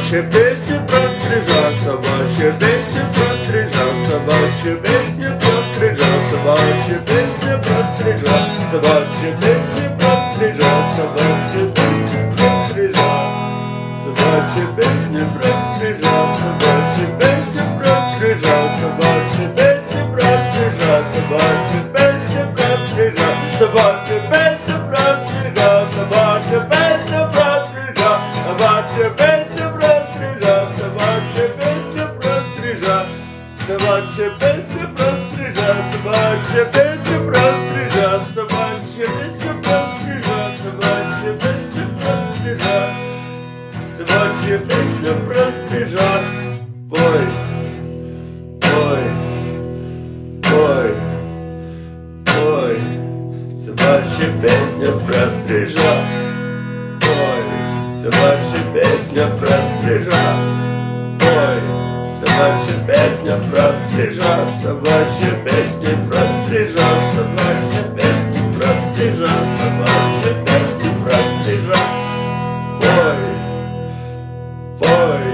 Собачья песня про стрижа, собачья песня про стрижа, собачья песня про стрижа, собачья песня про стрижа, собачья песня про стрижа, собачья песня про стрижа, собачья песня про стрижа, собачья песня про стрижа, собачья песня про стрижа, собачья песня про стрижа, собачья песня про стрижа, собачья песня про стрижа, собачья песня про стрижа, собачья песня про стрижа, собачья песня про стрижа, собачья песня про стрижа, собачья песня про стрижа, собачья песня про стрижа, собачья песня про стрижа. Пой, пой, пой, пой, собачья песня про стрижа. Пой, собачья песня про стрижа. Пой, собачья песня про стрижа, собачья песня про стрижа, собачья песня про стрижа, собачья песня про стрижа. Пой, пой,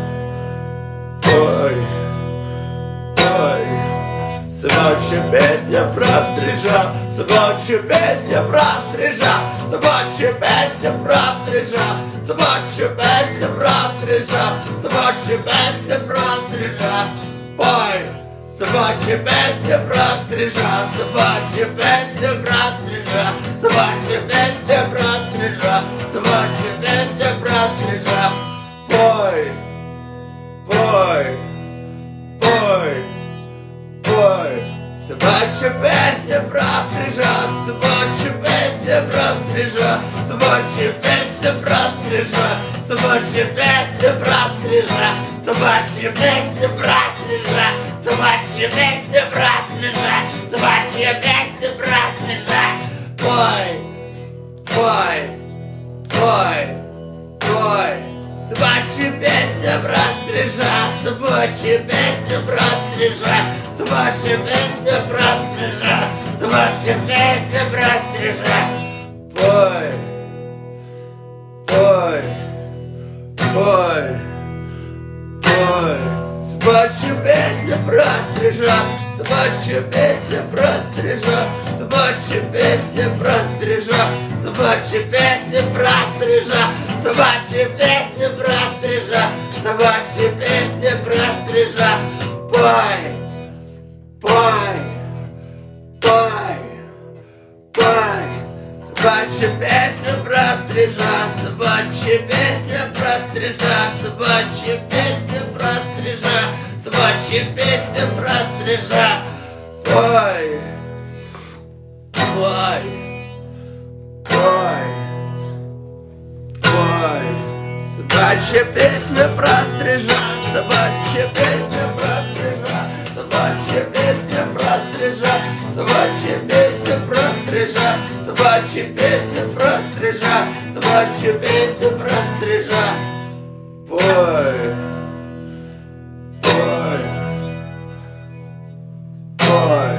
пой, пой, собачья песня про стрижа, собачья песня про стрижа, собачья песня про стрижа, собачья песня про стрижа, собачья песня про стрижа. Пой, собачья песня про стрижа, собачья песня про стрижа, собачья песня про стрижа, собачья песня про стрижа. Пой, пой, пой, пой, собачья песня про стрижа, собачья песня про стрижа, собачья песня про стрижа, собачья песня про стрижа, собачья песня про стрижа, собачья песня про стрижа, собачья песня про стрижа. Пой, пой, пой, пой, собачья песня про стрижа, собачья песня про стрижа, собачья песня про стрижа, собачья песня про стрижа. Пой, пой, пой, пой, собачья песня про стрижа, собачья песня про стрижа, собачья песня про стрижа, собачья песня про стрижа, собачья песня про стрижа, собачья песня про стрижа. Пой, пой, пой, пой, собачья песня про стрижа, собачья песня про стрижа, собачья песня про стрижа, собачья песня про стрижа. Пой, пой, пой, пой, собачья песня про стрижа, собачья песня про стрижа, собачья песня про стрижа, собачья песня про стрижа, собачья песня про стрижа, собачья песня про стрижа. Пой, пой, пой,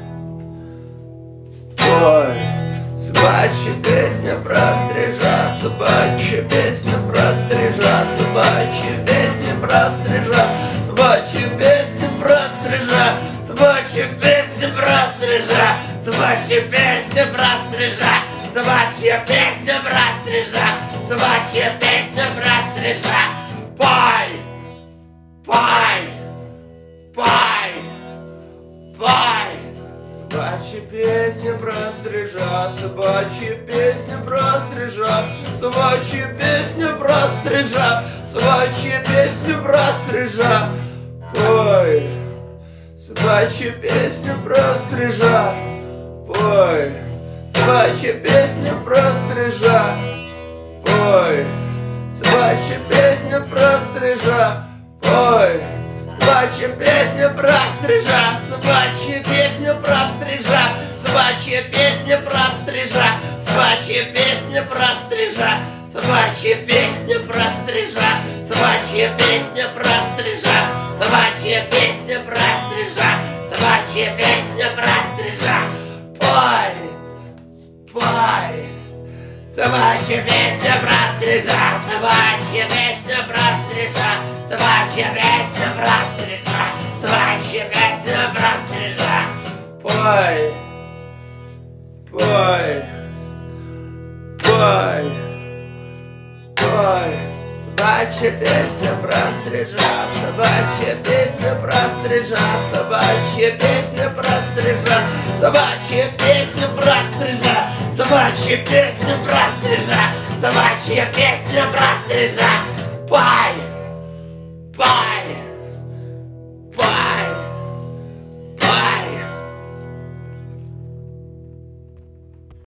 пой, собачья песня про стрижа, собачья песня про стрижа, собачья песня про стрижа, собачья песня про стрижа, собачья песня про стрижа, собачья песня про стрижа, собачья песня про стрижа, собачья песня про стрижа. Пой, пой, пой, пой, собачья песня про стрижа, собачья песня про стрижа, собачья песня про стрижа, собачья песня про стрижа. Пой, собачья песня про стрижа. Пой, собачья песня про стрижа. Пой, собачья песня про стрижа. Пой, собачья песня про стрижа, собачья песня про стрижа, собачья песня про стрижа, собачья песня про стрижа, собачья песня про стрижа, собачья песня про стрижа, собачья песня про стрижа, собачья песня про стрижа. Пой, пой, Собачья песня про стрижа, собачья песня про стрижа, собачья песня про стрижа, собачья песня про стрижа. Пой, пой, пой, пой. Собачья песня про стрижа, собачья песня про стрижа, собачья песня про стрижа, собачья песня про стрижа, собачья песня про стрижа, собачья песня про стрижа. Пой!